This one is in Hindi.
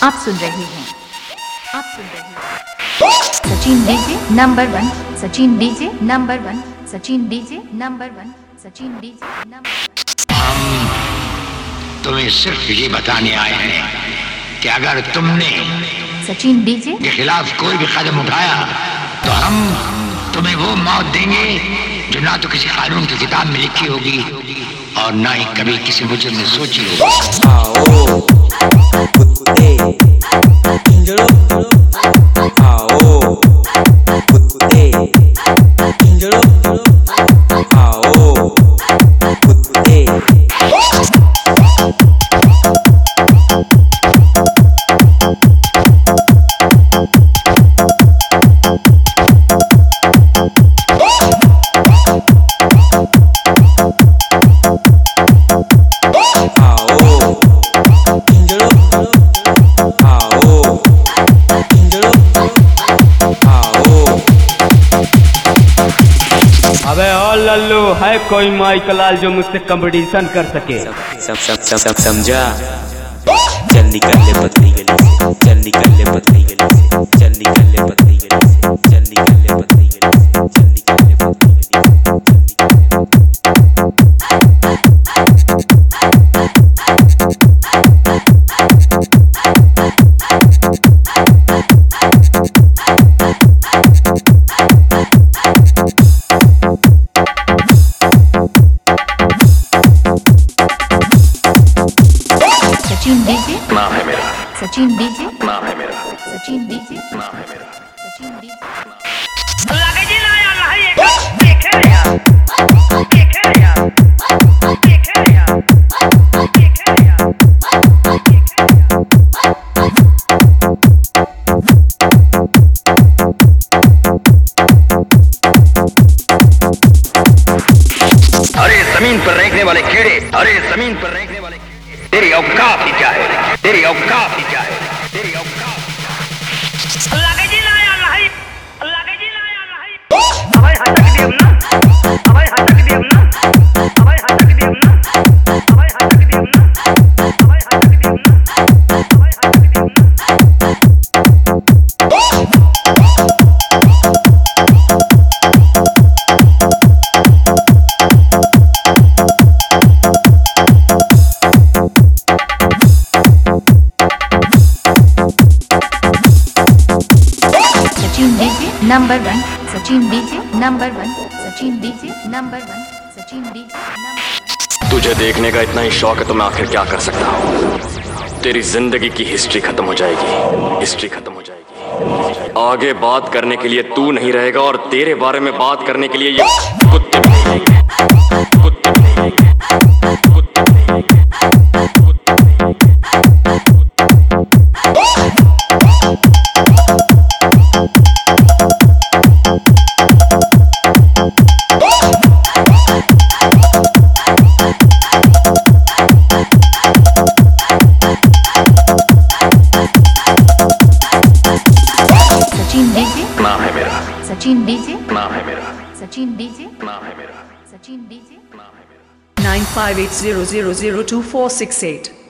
आप सुन रहे हैं Sachin DJ number 1, Sachin DJ number 1, Sachin DJ number 1, Sachin DJ number. हम तुम्हें सिर्फ ये बताने आए हैं कि अगर तुमने सचिन डीजे के खिलाफ कोई भी कदम उठाया तो हम तुम्हें वो मौत देंगे जो ना तो किसी कानून की किताब में लिखी होगी और ना ही कभी किसी मुजरिम ने सोची होगी। अबे और लल्लू है कोई माइकलाल जो मुझसे कंपटीशन कर सके? समझा? चल निकल ले पतली गली से, चल निकल ले पतली गली से, चल निकल ले पतली गली से, चल निकल ले पतली गली से, चल निकल ले पतली गली से। सचिन डीजे नाम है मेरा, सचिन डीजे नाम है मेरा, सचिन डीजे नाम है मेरा, सचिन डीजे। अरे जमीन पर रेंगने वाले कीड़े, अरे जमीन पर रेंगने वाले कीड़े, तेरी औकात ही क्या है, तेरी औकात ही क्या है, तेरी औकात। Sachin DJ number 1, Sachin DJ number 1, Sachin DJ number 1, Sachin DJ number. तुझे देखने का इतना ही शौक है तो मैं आखिर क्या कर सकता हूँ? तेरी जिंदगी की हिस्ट्री खत्म हो जाएगी, हिस्ट्री खत्म हो जाएगी। आगे बात करने के लिए तू नहीं रहेगा और तेरे बारे में बात करने के लिए ये कुत्ते भी नहीं रहेंगे, कुत्ते भी नहीं रहेंगे, कुत्ते भी नहीं रहेंगे, कुत्ते भी नहीं रहेंगे। सचिन डीजे नाम है मेरा, सचिन डीजे नाम है मेरा, सचिन डीजे नाम है मेरा, सचिन डीजे नाम है मेरा। 9580002468